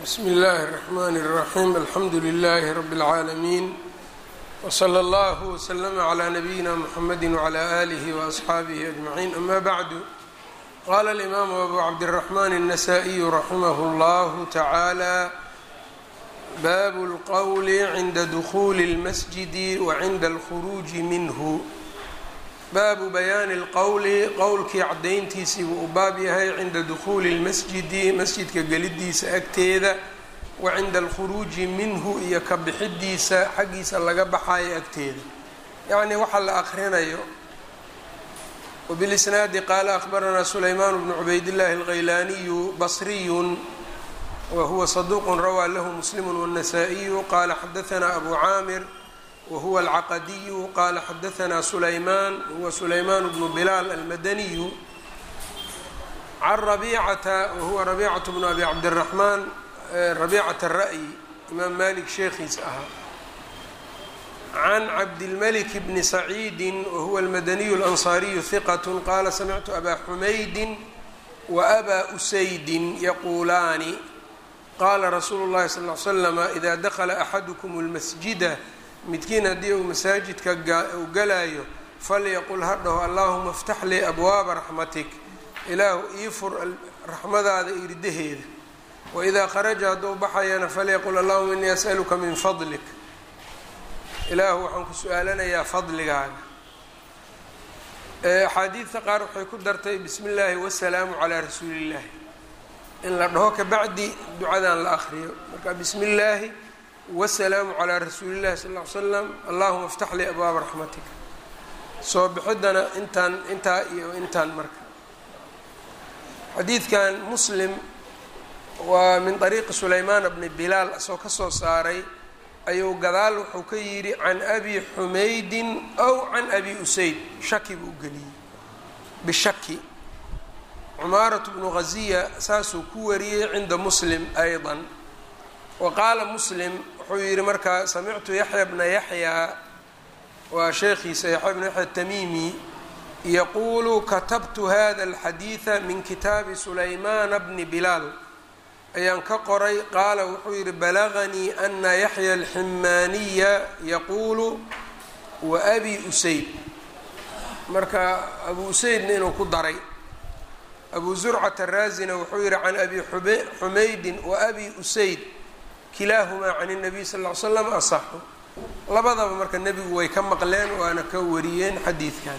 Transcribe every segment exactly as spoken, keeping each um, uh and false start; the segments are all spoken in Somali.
بسم الله الرحمن الرحيم الحمد لله رب العالمين وصلى الله وسلم على نبينا محمد وعلى آله وأصحابه أجمعين أما بعد قال الإمام أبو عبد الرحمن النسائي رحمه الله تعالى باب القول عند دخول المسجد وعند الخروج منه baabu bayaani اlqowli qowlkii cadayntiisii buu u baab yahay cinda dukhuuli اlmasjidi masjidka gelidiisa agteeda wa cinda alkhuruuji minhu iyo ka bixidiisa xaggiisa laga baxayo agteeda yacni waxa la akrinayo wbilisnaadi qaala akhbaranaa sulaymaan bnu cubaydillahi alghaylaaniyu basriyun wa huwa saduuqun rawaa lahu muslimu wالnasaa-iyu qaala xadahanaa abu caamir whuwa alcaqadiyu qala xadahanaa sulaymaan huwa sulaymaan bnu bilaal almadaniyu can rabiicata wahuwa rabiicatu bnu abi cabdiraxmaan rabiicata ra'yi imaam malik sheekhiis ahaa can cabdilmalik bni saciidi wahuwa almadaniyu alansaariyu hiqat qaala samictu abaa xumaydin wa abaa usaydin yaquulaani qaala rasuulu llahi sal l slama ida dakla axadukum اlmasjida midkiin haddii uu masaajidka uu galaayo falyaqul ha dhaho allaahuma iftax lii abwaaba raxmatik ilaahu ii fur raxmadaada irdaheeda waidaa kharaja hadduu baxayana falyaqul allahuma inii as'aluka min fadlik ilaahu waxaan ku su-aalanayaa fadligaaga. axaadiidta qaar waxay ku dartay bismi illaahi wasalaamu calaa rasuuli illaahi in la dhaho kabacdi ducadan la akriyo marka bismi illaahi wasalaamu calaa rasuuli llahi sal ll ly slam allahuma iftax lii abwaaba raxmatika soo bixiddana intaan intaa iyo intaan marka xadiidkan muslim waa min ariiqi sulaymaan bni bilaal asoo ka soo saaray ayuu gadaal wuxuu ka yidhi can abi xumaydin aw can abi usayd shaki buu geliyey bishaki cumaaratu bnu ghaziya saasuu ku wariyey cinda muslim ayضa wa qaala muslim wuxuu yihi markaa samictu yaxya bna yaxyaa waa sheekhiisa yaxya bna yaxya tamimi yaquulu katabtu hada alxadiida min kitaabi sulaymaana bni bilaal ayaan ka qoray qaala wuxuu yihi balaganii ana yaxya alximaaniya yaquulu wa abi usayd marka abu usaydna inuu ku daray abu zurcata raazina wuxuu yihi can abi xumaydin wa abi usayd kilaahumaa can الnabiy sal ll ly slam asaxu labadaba marka nebigu way ka maqleen waana ka wariyeen xadiidkan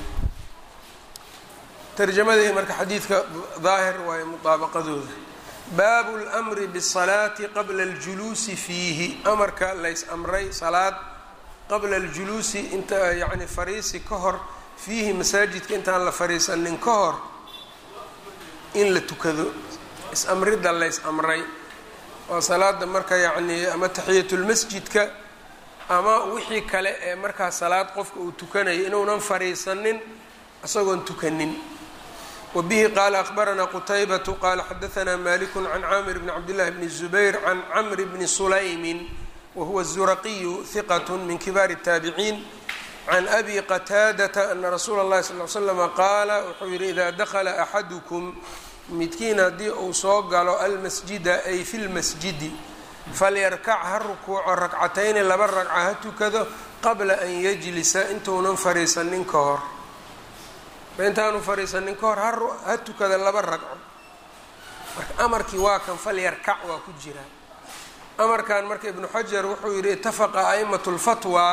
tarjamadii marka xadiidka daahir waayo mudaabaqadooda baabu اlmri bالsalaati qabla اljuluusi fiihi amarka lays amray salaad qabla اljuluusi inta yani fariisi ka hor fiihi masaajidka intaan la fariisanin ka hor in la tukado is-amridda lays amray waa salaada marka yacni ama taxiyatulmasjidka ama wixii kale ee markaa salaad qofka uu tukanayo inuunan fariisanin isagoon tukanin. wa bihi qaala akhbaranaa qutaybatu qaala xadahanaa maliku can caamir bni cabdillahi bni zubayr can camri bni sulaymin wahuwa zuraqiyu hiqat min kibaari الtaabiciin can abi qataadata ana rasuula اllahi sal l slama qaala wuxuu yihi idaa dakla axadukum midkiin haddii uu soo galo almasjida ay fi lmasjidi falyarkac ha rukuuco ragcatayni laba ragca ha tukado qabla an yajlisa intuunan fariisanin ka hor intaanu fariisanin ka hor ha tukada laba ragco marka amarkii waa kan falyarkac waa ku jiraa amarkan marka ibnu xajar wuxuu yihi itafaqa a'imat lfatwa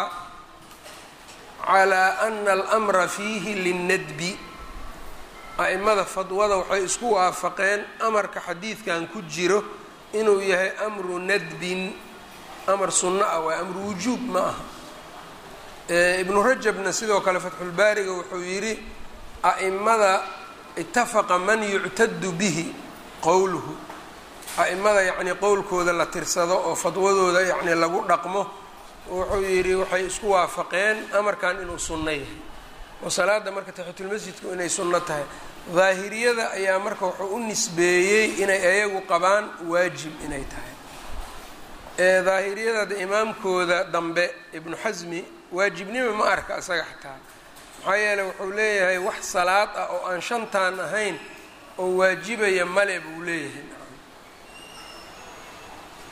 calaa ana almra fiihi linnadbi a'imada fadwada waxay isku waafaqeen amarka xadiidkan ku jiro inuu yahay amru nadbin amar sunno ah waa amru wujuub ma aha. ibnu rajabna sidoo kale fatxulbaariga wuxuu yidhi a'imada itafaqa man yuctadu bihi qowluhu a'imada yacni qowlkooda la tirsado oo fadwadooda yacni lagu dhaqmo wuxuu yidhi waxay isku waafaqeen amarkan inuu sunno yahay oo salaada marka taxiyatulmasjidku inay sunno tahay. daahiriyada ayaa marka wuxuu u nisbeeyey inay ayagu qabaan waajib inay tahay. ee daahiriyada imaamkooda dambe ibnu xasmi waajibnimo ma arka isaga xataa maxaa yeeley wuxuu leeyahay wax salaad ah oo aan shantaan ahayn oo waajibaya male buu leeyahay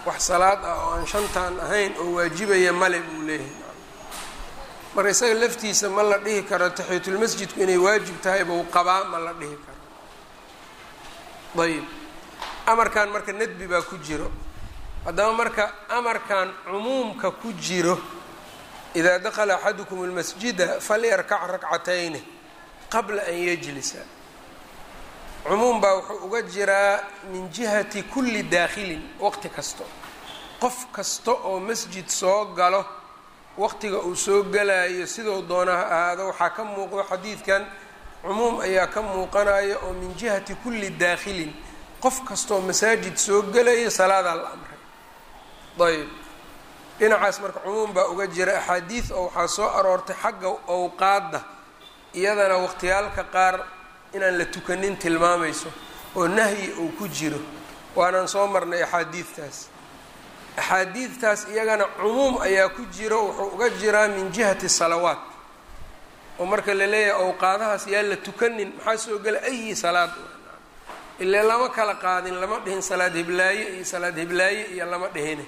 wax salaad ah oo aan shantaan ahayn oo waajibaya male buu leeyahay. marka isaga laftiisa ma la dhihi karo taxiyatulmasjidku inay waajib tahay buu qabaa, ma la dhihi karo. ayib amarkan marka nadbi baa ku jiro. haddaba marka amarkan cumuumka ku jiro idaa dakala axadukum almasjida falyarkac rakcatayni qabla an yajlisa, cumuum baa wuxuu uga jiraa min jihati kulli daakhilin, waqti kasto qof kasta oo masjid soo galo waqtiga uu soo galayo sidoo doona ha ahaado. waxaa ka muuqdo xadiidkan cumuum ayaa ka muuqanaya oo min jihati kulli daakhilin, qof kastaoo masaajid soo galayo salaadaa la amray. ayb dhinacaas marka cumuum baa uga jira. axaadiid oo waxaa soo aroortay xagga awqaadda iyadana waqtiyaalka qaar inaan la tukanin tilmaamayso oo nahyi uu ku jiro, waanaan soo marnay axaadiidtaas. axaadiidtaas iyagana cumuum ayaa ku jiro, wuxuu uga jiraa min jihati salawaat, oo marka la leeyahay awqaadahaas yaa la tukanin maxaa soo gela ayi salaad. ilaa lama kala qaadin, lama dhihin salaad hiblaaye iyo salaad hiblaaye iyo lama dhihine,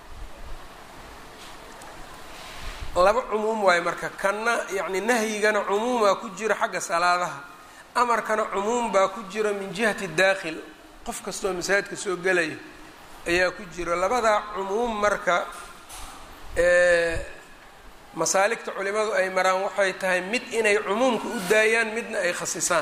laba cumuum waayo marka. kanna yacni nahyigana cumuumaa ku jiro xagga salaadaha, amarkana cumuum baa ku jiro min jihati daakhil, qof kastoo masaajidka soo gelayo ayaa ku jiro. labadaa cumuum marka masaaligta culimadu ay maraan waxay tahay mid inay cumuumka u daayaan, midna ay khasisaan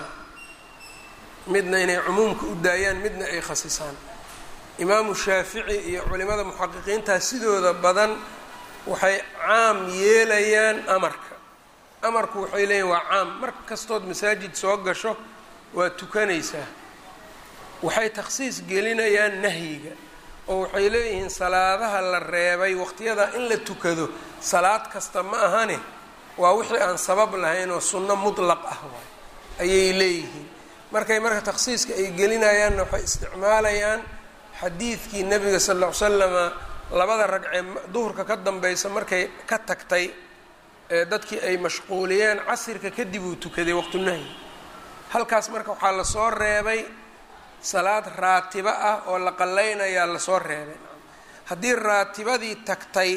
midna inay cumuumka u daayaan midna ay khasisaan. imaamu shaafici iyo culimada muxaqiqiintaa sidooda badan waxay caam yeelayaan amarka. amarku waxay leeyihin waa caam, mar kastood masaajid soo gasho waa tukanaysaa. waxay takhsiis gelinayaan nahyiga oo waxay leeyihiin salaadaha la reebay waqtiyada in la tukado salaad kasta ma ahane waa wixii aan sabab lahayn oo sunno mutlaq ah waay ayay leeyihiin. markay marka takhsiiska ay gelinayaanna waxay isticmaalayaan xadiidkii nabiga sal lla ly slama labada ragcee duhurka ka dambaysa markay ka tagtay ee dadkii ay mashquuliyeen casirka kadib uu tukaday waqtunahyi. halkaas marka waxaa lasoo reebay salaad raatiba ah oo la qallaynayaa lasoo reebay. haddii raatibadii tagtay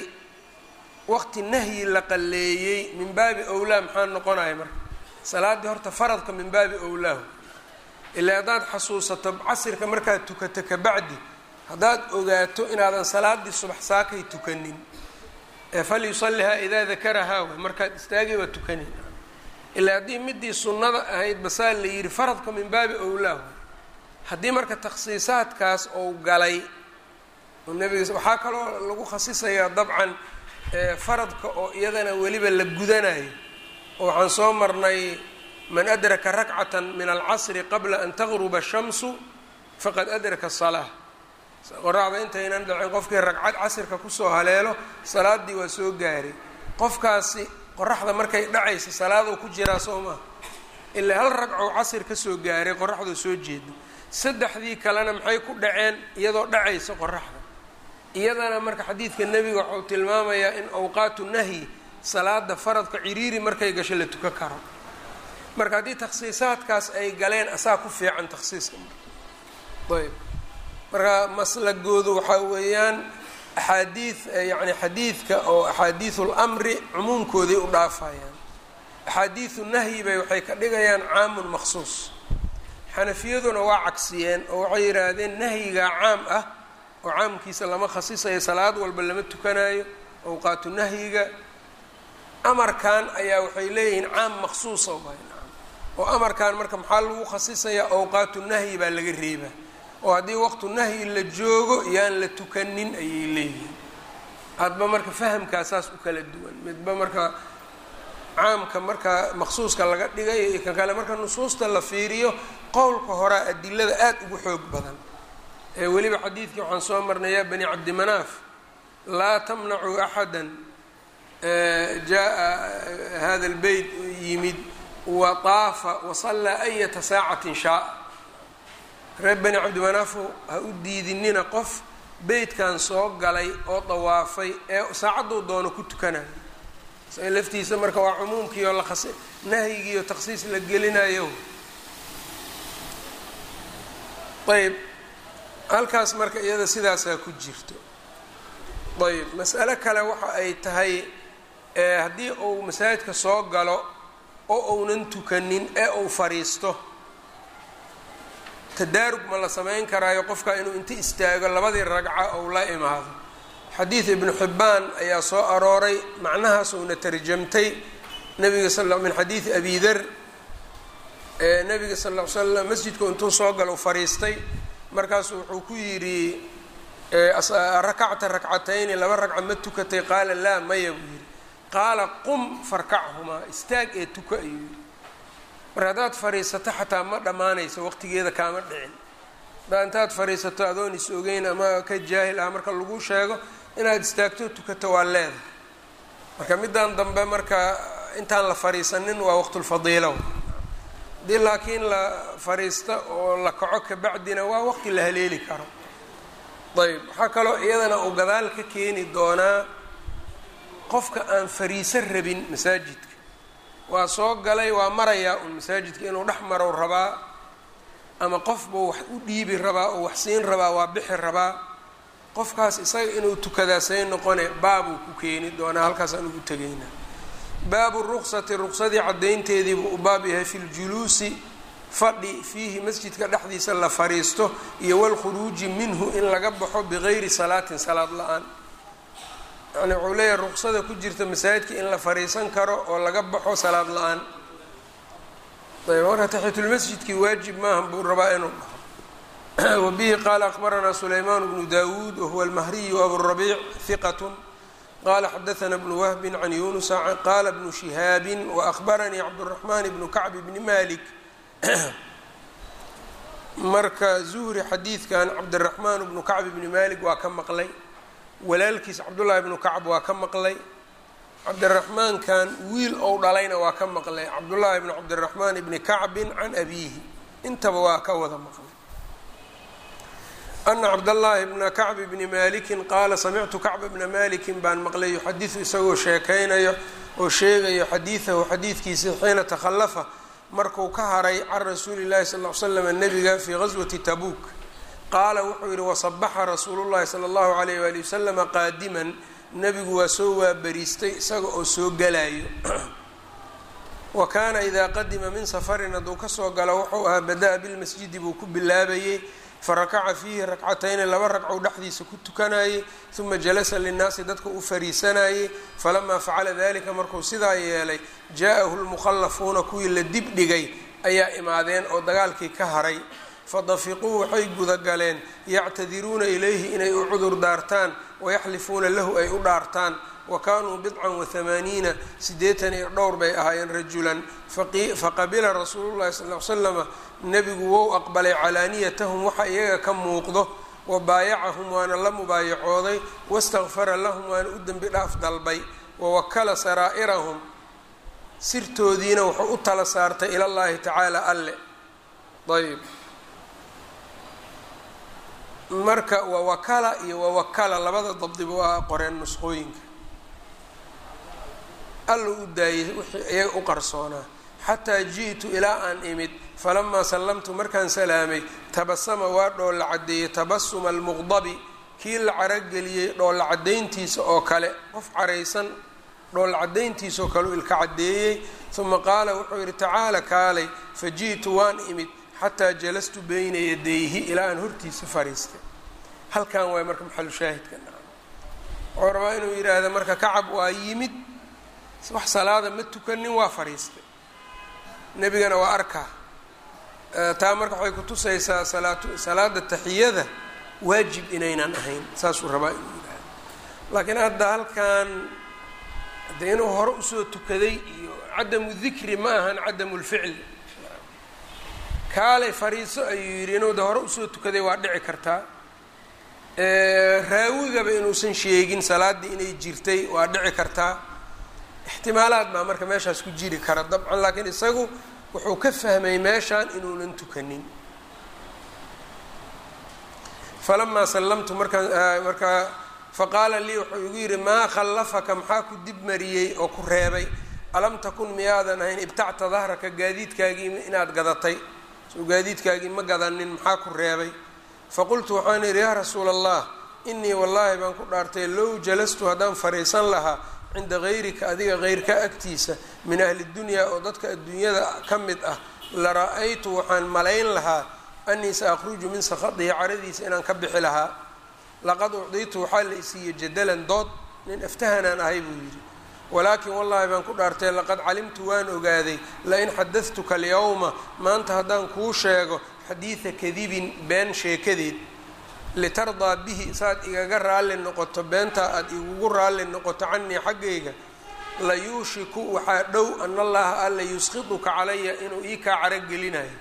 waqti nahyi la qalleeyey min baabi owlaa maxaa noqonaya marka? salaaddii horta faradka min baabi owlaahu. ilaa haddaad xasuusato casirka markaad tukato kabacdi haddaad ogaato inaadan salaaddii subax saakay tukanin ee fal yusalihaa idaa dakarahaa way markaad istaagay waa tukanin. ilaa haddii midii sunnada ahayd basaa la yidhi faradka min baabi owlaahu. haddii marka takhsiisaadkaas ou galay oo nebiga waxaa kaloo lagu khasisayaa dabcan faradka oo iyadana weliba la gudanayo oo waxaan soo marnay man adraka rakcatan min alcasri qabla an taqruba ashamsu faqad adraka asalaa. qoraxda intaynan dhacin qofkii ragcad casirka kusoo haleelo salaaddii waa soo gaaray. qofkaasi qoraxda markay dhacaysa salaaduu ku jiraa soo maha, ilaa hal ragcoo casir ka soo gaaray qoraxdoo soo jeedo. saddexdii kalena maxay ku dhaceen iyadoo dhacaysa qoraxda. iyadana marka xadiidka nebiga waxau tilmaamayaa in awqaatu nahyi salaada faradka ciriiri markay gasho la tukan karo. marka haddii takhsiisaadkaas ay galeen asaa ku fiican takhsiiska. ayb marka maslagoodu waxaa weeyaan axaadiid yani xadiidka oo axaadiisul amri cumuumkooday u dhaafayaan, axaadiidu nahyi bay waxay ka dhigayaan caamun maksuus. xanafiyaduna waa cagsiyeen oo waxay yidhaahdeen nahyigaa caam ah oo caamkiisa lama khasisayo, salaad walba lama tukanayo awqaatu nahyiga. amarkan ayaa waxay leeyihiin caam maksuusa waay oo amarkan marka maxaa lagu khasisayaa awqaatu nahyi baa laga reebaa oo haddii waqtu nahyi la joogo yaan la tukanin ayay leeyihiin. hadba marka fahamkaasaas u kala duwan, midba marka caamka marka maqsuuska laga dhigayo iyo kan kale marka nusuusta la fiiriyo qowlka horaa adilada aad ugu xoog badan. ee weliba xadiidkii waxaan soo marnay yaa bani cabdimanaaf laa tamnacuu axada jaa hada lbeyt yimid wa taafa wasallaa ayata saacatin shaaa. reer bani cabdimanaafo ha u diidinina qof beytkan soo galay oo dawaafay ee saacadduu doono ku tukanayo. sa laftiisa marka waa cumuumkii oo la khas nahyigii oo takhsiis la gelinayo. ayb halkaas marka iyada sidaasaa ku jirto. ayb mas'alo kale waxa ay tahay haddii uu masaajidka soo galo oo uunan tukanin ee uu fariisto tadaarug ma la samayn karaayo qofka inuu inta istaago labadii ragca ou la imaado xadiid ibnu xibbaan ayaa soo arooray macnahaas uuna tarjamtay nabiga sal min xadiidi abi dar nabiga sal ll ly slam masjidku intuu soo galo fariistay markaasu wuxuu ku yidhi rakacta rakcatayni laba ragca ma tukatay qaala laa maya buu yidhi qaala qum farkachumaa istaag ee tuka ayuu yidhi marka haddaad fadhiisato xataa ma dhammaanayso waqtigeeda kaama dhicin haddaa intaad fadhiisato adoon is ogeyn ama ka jaahil ah marka lagu sheego inaad istaagto tukato waa leedahay marka middan dambe marka intaan la fadhiisanin waa waqtulfadiilo haddii laakiin la fadhiista oo la kaco kabacdina waa waqti la haleeli karo ayb waxaa kaloo iyadana uu gadaal ka keeni doonaa qofka aan fariiso rabin masaajidka waa soo galay waa marayaa un masaajidka inuu dhex marow rabaa ama qof buu wax u dhiibi rabaa oo wax siin rabaa waa bixi rabaa qofkaas isaga inuu tukadaa say noqone baabuu ku keeni doonaa halkaas aan ugu tegaynaa baabu ruqsati ruqsadii caddaynteediibuu u baab yahay fi ljuluusi fadhi fiihi masjidka dhexdiisa la fadhiisto iyo walkhuruuji minhu in laga baxo bigayri salaatin salaad la-aan yani wuxuu leeyahay ruqsada ku jirta masaajidka in la fadhiisan karo oo laga baxo salaad la-aan ayb marka taxiyatulmasjidkii waajib maaha buu rabaa inuu dhaho wabihi qaala akbaranaa sulaymaan bnu dawuud wahuwa almahriyu aburabiic hiqat qala xadaثna bnu wahbi can yunusa qaala bnu shihaabi waأhbaranii cabdالraxmaan bnu kacb bni malik marka zuhri xadiidkan cabdiraxmaan bnu kacb bni malik waa ka maqlay walaalkiis cabdullaahi bnu kacb waa ka maqlay cabdiraxmaankan wiil ou dhalayna waa ka maqlay cabdullaahi bn cabdiraxmaan bni kacbin can abiihi intaba waa ka wada maqlay ana cabdallaahi bna kacb bni malikin qaala samictu kacba bna malikin baan maqlay yuxadisu isagoo sheekaynayo oo sheegayo xadiidahu xadiidkiisa xiina takhallafa markuu ka haray can rasuuli llahi sal l slam nabiga fii gaswati tabuuk qaala wuxuu yidhi wasabaxa rasuulu llahi sala allahu alayh waali wasalama qaadiman nebigu waa soo waabariistay isaga oo soo galayo wa kaana idaa qadima min safarin hadduu kasoo galo wuxuu ahaa bada-a bilmasjidi buu ku bilaabayey farakaca fiihi rakcatayni laba ragcow dhexdiisa ku tukanayey uma jalasa linnaasi dadka u fariisanayey falamaa facala dalika markuu sidaa yeelay jaa-ahu lmukhallafuuna kuwii la dib dhigay ayaa imaadeen oo dagaalkii ka haray fadafiquu waxay gudagaleen yactadiruuna ilayhi inay u cudur daartaan wayaxlifuuna lahu ay u dhaartaan wa kaanuu bidcan wathamaaniina siddeetan iyo dhowr bay ahaayeen rajulan faqabila rasuulu llahi sal l slama nebigu wou aqbalay calaaniyatahum waxa iyaga ka muuqdo wa baayacahum waana la mubaayacooday wastakfara lahum waana u dembi dhaaf dalbay wawakala saraa'irahum sirtoodiina wuxuu u tala saartay ila llahi tacaala alle ayb marka wawakala iyo wawakala labada dabdiba waa qoreen nusqooyinka alla u daayay wixii iyaga u qarsoonaa xataa ji'tu ilaa aan imid falamaa sallamtu markaan salaamay tabasama waa dhoolla caddeeyey tabasuma almuqdabi kii la carageliyey dhoolla caddayntiisa oo kale qof caraysan dhoolla caddayntiisa oo kale u ilka caddeeyey uma qaala wuxuu yidhi tacaala kaalay fa ji'tu waan imid xataa jalastu bayna yadayhi ilaa aan hortiisa fariistay halkan waay marka maxalu shaahidka wuxuu rabaa inuu yidhaahda marka kacab waa yimid wax salaada ma tukanin waa fariistay nebigana waa arkaa taa marka waxay kutusaysaa salaatu salaada taxiyada waajib inaynan ahayn saasuu rabaa inuu yidhaahdo laakiin hadda halkan de inuu hore usoo tukaday iyo cadamu dikri ma ahan cadamu lficli kaalay fariiso ayuu yidhi inuu de hore usoo tukaday waa dhici kartaa raawigaba inuusan sheegin salaaddii inay jirtay waa dhici kartaa ixtimaalaad baa marka meeshaas ku jiri kara dabcan laakiin isagu wuxuu ka fahmay meeshaan inuunan tukanin falamaa sallamtu markaan markaa faqaala lii wuxuu igu yidhi maa khallafaka maxaa ku dib mariyey oo ku reebay alam takun miyaadan ahayn ibtacta dahraka gaadiidkaagii inaad gadatay soo gaadiidkaagii ma gadanin maxaa ku reebay faqultu waxaan idhi yaa rasuula allah inii wallaahi baan ku dhaartay low jalastu haddaan fariisan lahaa cinda hayrika adiga heyrka agtiisa min ahli dunyaa oo dadka adduunyada ka mid ah la ra-aytu waxaan malayn lahaa anii sa akhruju min sakhadihi caradiisa inaan ka bixi lahaa laqad ucdiitu waxaa la isiiyey jadalan dood nin aftahanaan ahay buu yidhi walaakin wallaahi baan ku dhaartay laqad calimtu waan ogaaday lain xadadtuka alyawma maanta haddaan kuu sheego xadiida kadibin been sheekadeed litardaa bihi saad igaga raalli noqoto beentaa aada igugu raalli noqoto canii xaggayga la yuushiku waxaa dhow an allaha alla yusqiduka calaya inuu ii kaa caragelinayo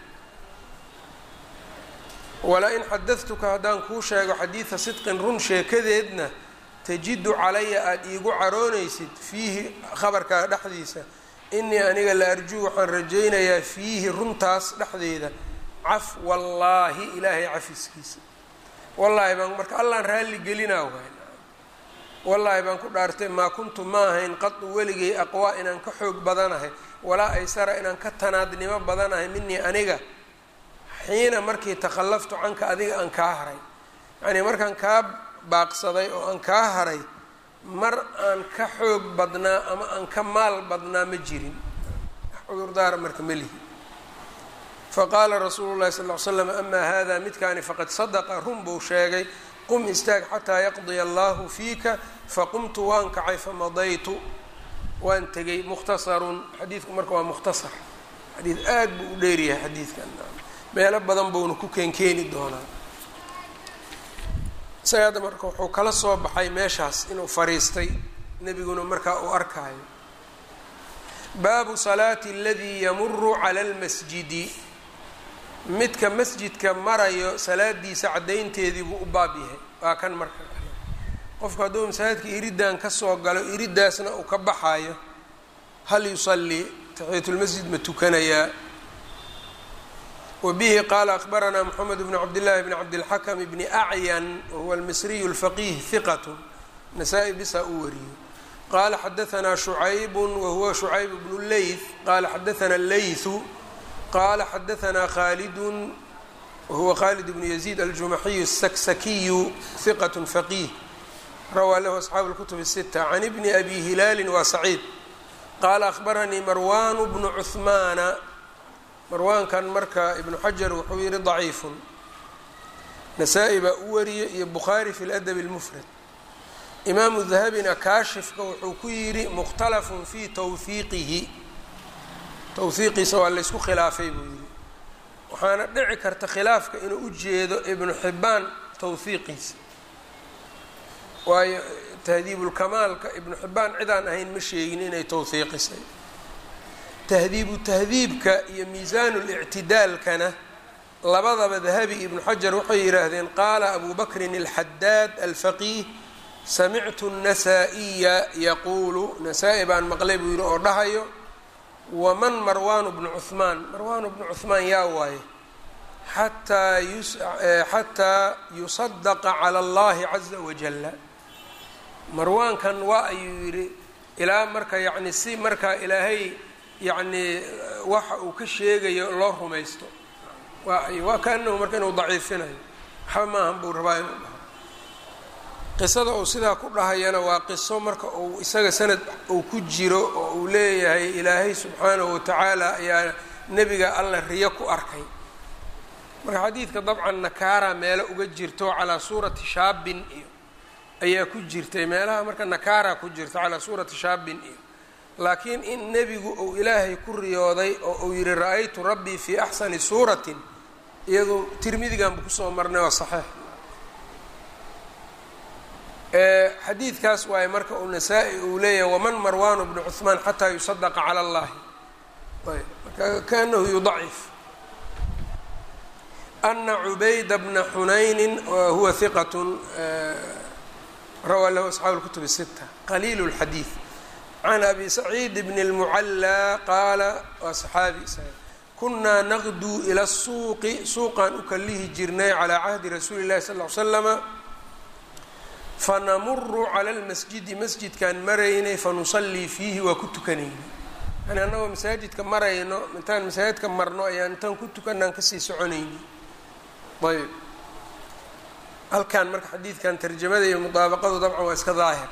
wala-in xadadtuka haddaan kuu sheego xadiida sidqin run sheekadeedna tajidu calaya aada iigu caroonaysid fiihi khabarkaa dhexdiisa inii aniga la arjuu waxaan rajaynayaa fiihi runtaas dhexdeeda caf wallaahi ilaahay cafiskiisa wallaahi baan marka allaan raalli gelinaa waay wallaahi baan ku dhaartay maa kuntu ma ahayn qadu weligay aqwaa inaan ka xoog badanahay walaa aysara inaan ka tanaadnimo badanahay minii aniga xiina markii takhallaftu canka adiga aan kaa haray yacnii markaan kaa baaqsaday oo aan kaa haray mar aan ka xoog badnaa ama aan ka maal badnaa ma jirin cudurdaara marka ma lihi faqaala rasuulu llahi sal ll slam amaa hada midkaani faqad sadaqa run buu sheegay qum istaag xataa yaqdiya allahu fiika faqumtu waan kacay famadaytu waan tegay mukhtasarun xadiidku marka waa mukhtasar xadiid aad buu u dheeryahay xadiidkan meelo badan buuna ku keenkeeni doonaa isaga hadda marka wuxuu kala soo baxay meeshaas inuu fariistay nebiguna markaa uu arkaayo baabu salaati aladii yamuru cala almasjidi midka masjidka marayo salaadiisa caddaynteedii buu u baab yahay waa kan marka qofku hadduu masaajidka iriddan ka soo galo iriddaasna uu ka baxaayo hal yusallii taxiyatulmasjid ma tukanayaa wabihi qaala akhbaranaa moxamed bnu cabdillahi bni cabdilxakam bni acyan wahuwa almisriyu alfaqiih hiqatu nasaa-i bisaa uu wariyey qaala xadaanaa shucaybun wahuwa shucayb bnu leyth qaala xadaanaa leythu qala xadaanaa khaalidun wahuwa khaalid bnu yaziid aljumaxiyu الsaksakiyu hiqat faqiih rawaa lahu asxaabu اlkutub الsita can ibni abi hilaalin waa saciid qaala akhbaranii marwaanu bnu cuhmaana marwaankan marka ibnu xajar wuxuu yihi daciifun nasaa-i baa u wariyey iyo bukhaari fi ladab اlmufrad imaamu dahabina kaashifka wuxuu ku yidhi mukhtalafun fi tawhiiqihi tawhiiqiisa waa laysku khilaafay buu yidhi waxaana dhici karta khilaafka inuu u jeedo ibnu xibbaan tawhiiqiisa waayo tahdiibulkamaalka ibnu xibbaan cidaan ahayn ma sheegin inay tawhiiqisay tahdiibu tahdiibka iyo miisaanulictidaalkana labadaba dahabi ibnu xajar waxay yidhaahdeen qaala abu bakrin alxadaad alfaqiih samictu الnasaa-iya yaquulu nasaa-i baan maqlay buu yidhi oo dhahayo waman marwaanu bnu cuhmaan marwaanu bnu cuhmaan yaa waaye xataa xataa yusadaqa cala allahi caza wajalla marwaankan waa ayuu yidhi ilaa marka yacni si markaa ilaahay yacnii waxa uu ka sheegayo loo rumaysto waa waa kaanahu marka inuu daciifinayo waxba maahan buu rabaa inuu dhaho qisada uu sidaa ku dhahayana waa qiso marka uu isaga sanad uu ku jiro oo uu leeyahay ilaahay subxaanahu watacaala ayaa nebiga alla riyo ku arkay marka xadiidka dabcan nakaara meelo uga jirto calaa suurati shaabin iyo ayaa ku jirtay meelaha marka nakaara ku jirta calaa suurati shaabin iyo laakiin in nebigu uu ilaahay ku riyooday oo uu yihi ra-aytu rabbii fii axsani suuratin iyadu tirmidiganba kusoo marnay waa saxiix xadiidkaas waaye marka uu nasaa-i uu leeyahay waman marwaanu bnu cuhmaan xataa yusadaqa cala allahi ayb marka kaanahu yudacif ana cubayda bna xunaynin huwa hiqat rawaa lahu asxaabu اlkutub الsita qaliil اlxadiid can abi saciid bn اlmucallaa qaala waa saxaabi kunaa naqduu ila الsuuqi suuqaan u kalihi jirnay calaa cahdi rasuuli اllahi sal ll slama fanamuru cala lmasjidi masjidkaan maraynay fanusallii fiihi waa ku tukanaynay yani annagoo masaajidka marayno intaan masaajidka marno ayaan intaan ku tukanaan kasii soconaynay ayb halkan marka xadiidkan tarjamada iyo mudaabaqadu dabcan waa iska daahir.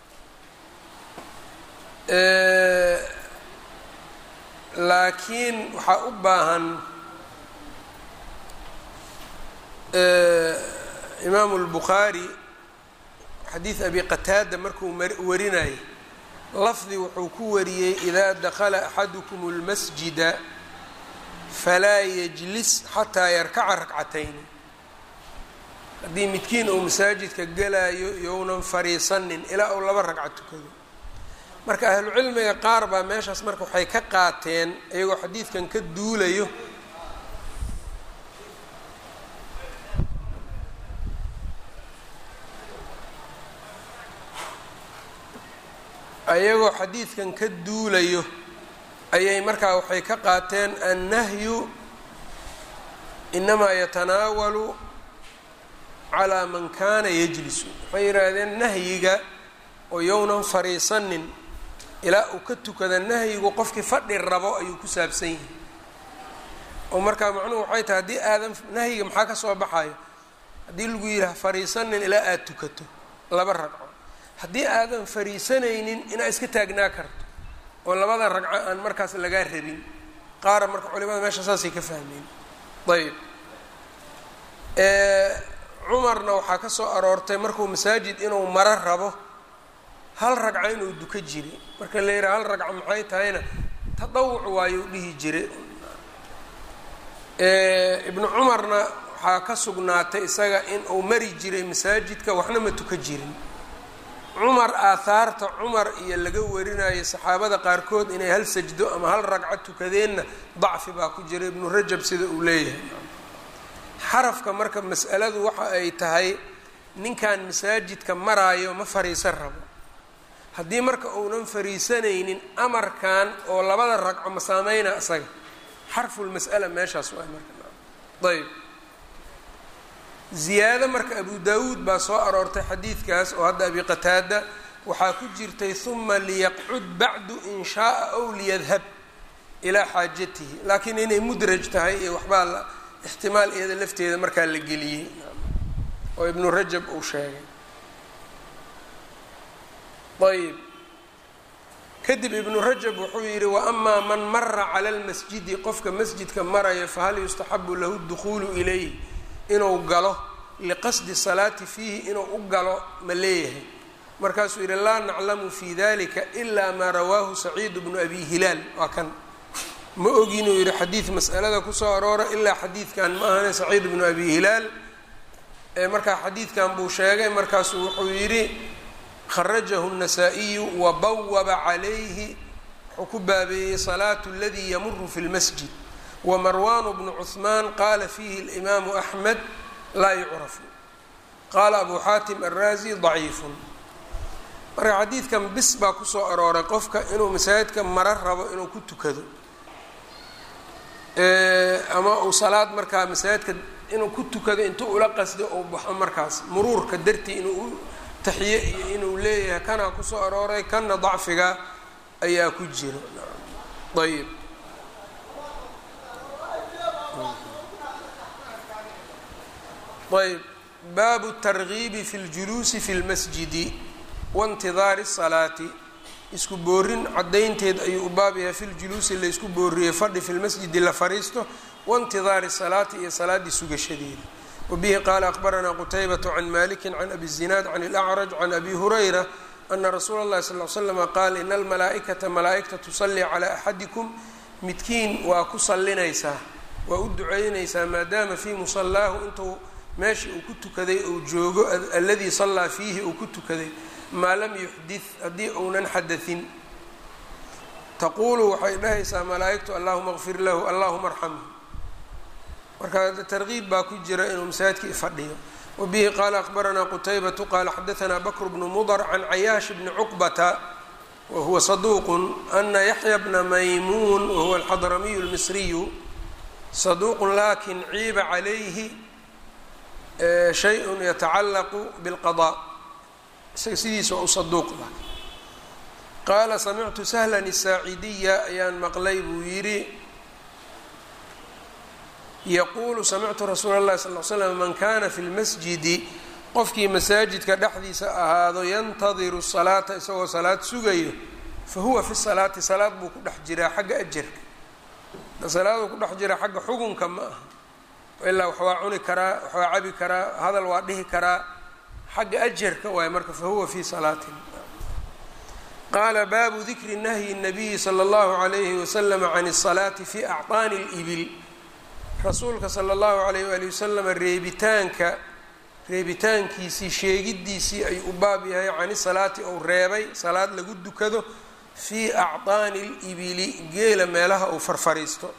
laakiin waxaa u baahan imaamu الbukhaari xadiid abi qataada markuu warinayay lafdi wuxuu ku wariyey idaa dakala axadukum اlmasjida falaa yajlis xataa yarkaca rakcatayn, haddii midkiin uu masaajidka galayo younan fariisanin ilaa uu laba ragca tukado. marka ahlucilmiga qaar baa meeshaas marka waxay ka qaateen iyagoo xadiidkan ka duulayo ayagoo xadiidkan ka duulayo ayay markaa waxay ka qaateen annahyu inamaa yatanaawalu calaa man kaana yajlisu. waxay yidhaahdeen nahyiga oo yownan fariisanin ilaa uu ka tukada nahyigu qofkii fadhi rabo ayuu ku saabsan yahay. oo markaa macnuhu waxay tahay haddii aadan nahyiga maxaa ka soo baxayo, haddii lagu yidhaha fariisanin ilaa aada tukato laba ragco, haddii aadan fariisanaynin inaad iska taagnaa karto oo labada ragco aan markaas lagaa rabin. qaara marka culimada meesha saasay ka fahmeen. ayb cumarna waxaa ka soo aroortay markuu masaajid inuu maro rabo hal ragco inuu duka jiri. marka la yidhaha hal ragco maxay tahayna tadawuc waayuu dhihi jire. ibnu cumarna waxaa ka sugnaatay isaga in uu mari jiray masaajidka waxna ma tuka jirin. cumar aahaarta cumar iyo laga warinayo saxaabada qaarkood inay hal sajdo ama hal ragco tukadeenna dacfi baa ku jira ibnu rajab sida uu leeyahay. xarafka marka mas'aladu waxa ay tahay ninkan masaajidka maraayo ma fariisan rabo, haddii marka uunan fariisanaynin amarkan oo labada ragco ma saameyna isaga. xarfulmas'ala meeshaas waa marka. ayb ziyaado marka abu daawuud baa soo aroortay xadiidkaas oo hadda abi qataada waxaa ku jirtay huma liyaqcud bacdu in shaaa aw liyadhab ilaa xaajatihi, laakiin inay mudraj tahay iyo waxbaa la ixtimaal iyada lafteeda markaa la geliyey oo ibnu rajab uu sheegay. ayb kadib ibnu rajab wuxuu yidhi waamaa man mara cala lmasjidi qofka masjidka maraya fahal yustaxabu lahu dukhuulu ilayh, inuu galo liqasdi salaati fiihi inuu u galo ma leeyahay. markaasuu yidhi laa naclamu fi dalika ilaa maa rawaahu saciid bnu abi hilaal. waa kan ma ogin uu yidhi xadiid mas'alada kusoo aroora ilaa xadiidkan ma ahane saciid bnu abi hilaal. markaa xadiidkan buu sheegay, markaasuu wuxuu yidhi kharajahu النasaaئiyu wabawaba calayhi, wuxuu ku baabeeyey salaatu اladii yamuru fi اlmasjid. وmarwan bnu cثmaan qaala fiihi اlimaamu أxmed laa yucrafu, qaala abu xaatim الraazi ضaciifu. marka xadiidkan bis baa kusoo arooray qofka inuu masaajidka maro rabo inuu ku tukado ama uu salaad markaa masaajidka inuu ku tukado intuu ula qasdo ou baxo markaas muruurka dartii inuu u taxiye iyo inuu leeyahay kanaa kusoo arooray kana dacfiga ayaa ku jiro. ayb ayb baabu الtargiibi fi اljuluusi fi اlmasjidi waاntidaari الsalaati, isku boorin cadaynteed ayuu u baab yahay fi ljuluusi laysku booriyey fadhi fi lmasjidi la fariisto waاntidaari الsalaati iyo salaaddii sugashadeeda. wabihi qaala akbaranaa qutaybatu can maliki can abi الzinaad can اlأcraj can abi hurayra ana rasuula اllahi sal ly slama qaal ina almalaa'ikata malaa'igta tusalii calaa axadikum midkiin waa ku sallinaysaa waa u duceynaysaa maadaama fii musallaahu intuu meeshii uu ku tukaday uu joogo alladii sallaa fiihi uu ku tukaday maa lam yuxdith haddii uunan xadaثin. taquulu waxay dhahaysaa malaa'igtu allahuma اغfir lahu allahuma arxamhu. marka targiib baa ku jira inuu masaajidka fadhiyo. wabihi qaala akbaranaa qutaybatu qaala xadaثanaa bakr bnu mudr can cayaash bni cuqbata wahuwa saduuq ana yaxya bna maymuun wahuwa alxadramiyu اlmisriyu saduuq lakin ciiba calayhi shay-un yatacallaqu bilqadaa, isaga sidiisa waa u saduuqda. qaala samictu sahlan isaacidiya ayaan maqlay buu yidhi yaquulu samictu rasuula اllahi sal l slam man kana fi lmasjidi qofkii masaajidka dhexdiisa ahaado yantadiru salaata isagoo salaad sugayo fahuwa fi salaati salaad buu ku dhex jiraa xagga ajarka salaaduu ku dhex jiraa xagga xugunka ma aha ilaa wax waa cuni karaa wax waa cabi karaa hadal waa dhihi karaa xagga ajarka waaye marka fahuwa fi salaatin. qaala baabu dikri nahyi الnabiyi salى اllahu عalayhi waslm can الsalaati fi acطaani اlibil rasuulka sala allahu calayh waali wasalam reebitaanka reebitaankiisii sheegidiisii ayuu u baab yahay cani salaati ou reebay salaad lagu dukado fii acطaani اlibili geela meelaha uu farfariisto.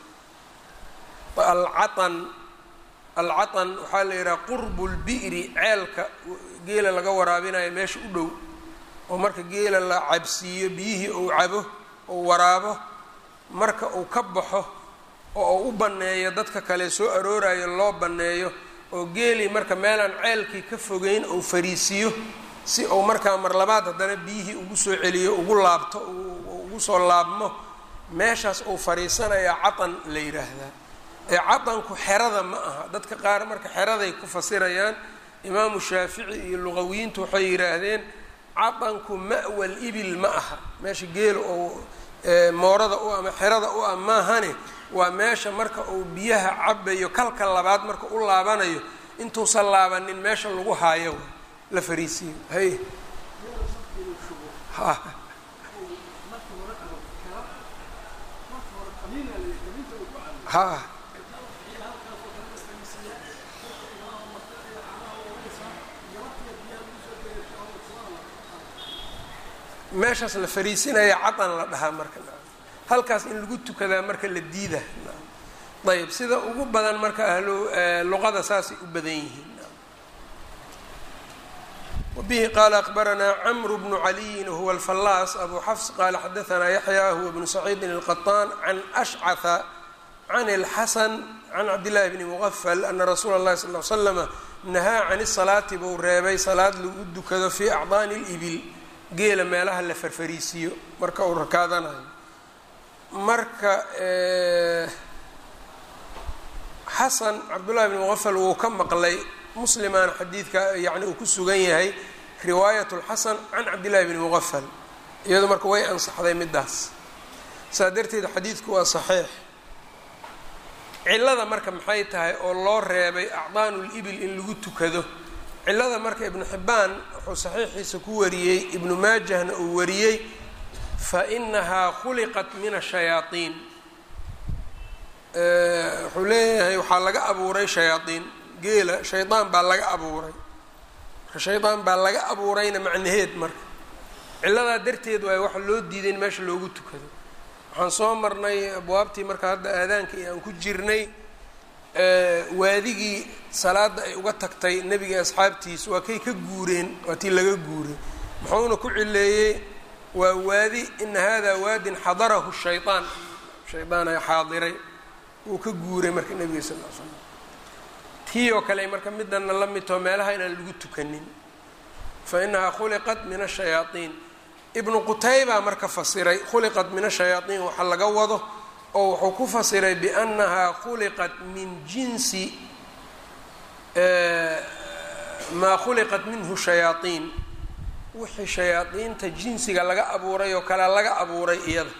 alcaan alcaan waxaa la yidhaha qurbu lbi'ri ceelka geela laga waraabinayo meesha u dhow oo marka geela la cabsiiyo biyihii uu cabo ou waraabo marka uu ka baxo oo uu u banneeyo dadka kale soo aroorayo loo banneeyo oo geelii marka meelaan ceelkii ka fogeyn ou fariisiyo si uu markaa mar labaad haddana biyihii ugu soo celiyo ugu laabto ugu soo laabmo meeshaas uu fariisanaya catan la yidhaahdaa ee catanku xerada ma aha. dadka qaar marka xeraday ku fasirayaan imaamu shaafici iyo luqawiyiintu waxay yidhaahdeen catanku ma'wal ibil ma aha meesha geela oo moorada u ama xerada u ah maahane waa meesha marka uu biyaha cabayo kalka labaad marka u laabanayo intuusan laabanin meesha lagu haayo la fariisiyo hay ha meeshaas la fariisinaya catan la dhahaa marka halkaas in lagu tukadaa marka la diida. ayb sida ugu badan marka ahlu luqada saasay u badan yihiin. wabihi qaala akbaranaa camru bnu caliyin huwa alfallaas abu xafs qaala xadaanaa yaxya huwa bnu saciidin alqaطaan can ashcaha can اlxasan can cabdillahi bni muqafal ana rasuula اllahi sal l slama nahaa can الsalaati buu reebay salaad lagu dukado fii acdaani اlibil geela meelaha la farfariisiyo marka uu rakaadanayo. marka xasan cabdullahi bni muqafal wuu ka maqlay muslimaan xadiidka yani uu ku sugan yahay riwaayat lxasan can cabdillahi bni muqafal iyado marka way ansaxday midaas saa darteed xadiidku waa saxiix. cilada marka maxay tahay oo loo reebay acdaanu libil in lagu tukado? cilada marka ibnu xibbaan wuxuu saxiixiisa ku wariyey ibnu maajahna uu wariyey fainahaa khuliqat min ashayaaطiin wuxuu leeyahay waxaa laga abuuray shayaaiin geela shaydaan baa laga abuuray marka shaydaan baa laga abuurayna macnaheed marka ciladaa darteed waayo waxa loo diiday in meesha loogu tukado. waxaan soo marnay abwaabtii marka hadda aadaanka iyo aan ku jirnay waadigii salaada ay uga tagtay nebiga asxaabtiisa waa kay ka guureen waa tii laga guuray muxuuna ku cileeyey waa waadi ina hada waadin xadarahu shayطaan shaydaan ay xaadiray wuu ka guuray marka nebiga sal l slam tii oo kale marka midana la midtoo meelaha inaan lagu tukanin fainahaa khuliqat min ashayaaطiin. ibnu qutayba marka fasiray khuliqat min ashayaaطiin waxa laga wado oo wuxuu ku fasiray biannahaa khuliqat min jinsi maa khuliqat minhu shayaaطiin wixii shayaadiinta jinsiga laga abuuray oo kale laga abuuray iyada.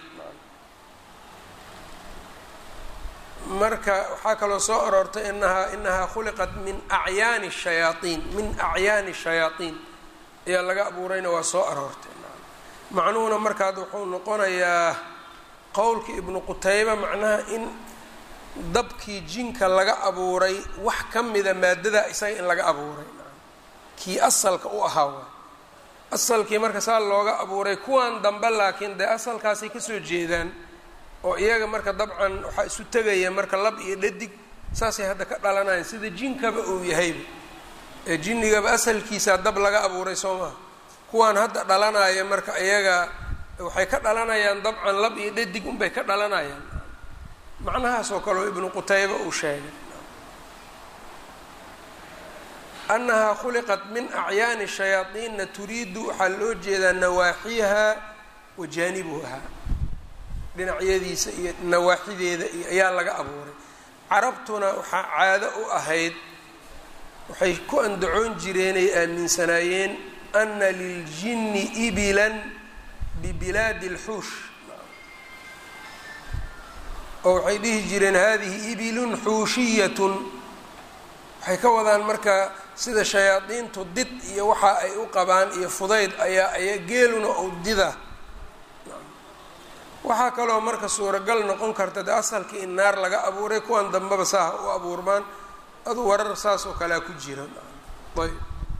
marka waxaa kaloo soo aroortay inahaa inahaa khuliqat min acyaani shayaaiin min acyaani shayaaiin ayaa laga abuurayna waa soo aroortay. macnuhuna markaad wuxuu noqonayaa qowlka ibnu qutayba macnaha in dabkii jinka laga abuuray wax ka mida maadada isaga in laga abuuray kii asalka u ahaa waay asalkii marka saa looga abuuray kuwan dambe laakiin dee asalkaasay kasoo jeedaan oo iyaga marka dabcan waxaa isu tegaya marka lab iyo dhadig saasay hadda ka dhalanayaan sida jinkaba uu yahayba ee jinnigaba asalkiisaa dab laga abuuray soo maha kuwaan hadda dhalanaya marka iyaga waxay ka dhalanayaan dabcan lab iyo dhadig unbay ka dhalanayaan macnahaas oo kaleo ibnu qutayba uu sheegay annahaa khuliqat min acyaani shayaaiinna turiidu waxaa loo jeedaa nawaaxiha wa jaanibuha dhinacyadiisa iyo nawaaxideeda iyo ayaa laga abuuray carabtuna waxaa caado u ahayd waxay ku andacoon jireenay aaminsanaayeen ana liljinni ibilan bibilaadi اlxuush oo waxay dhihi jireen hadihi ibilun xuushiyatun waxay ka wadaan marka sida shayaadiintu did iyo waxa ay u qabaan iyo fudayd ayaa aya geeluna ou dida waxaa kaloo marka suuragal noqon karta de asalkii in naar laga abuuray kuwan dambeba saaha u abuurmaan adu warar saas oo kalea ku jira ayb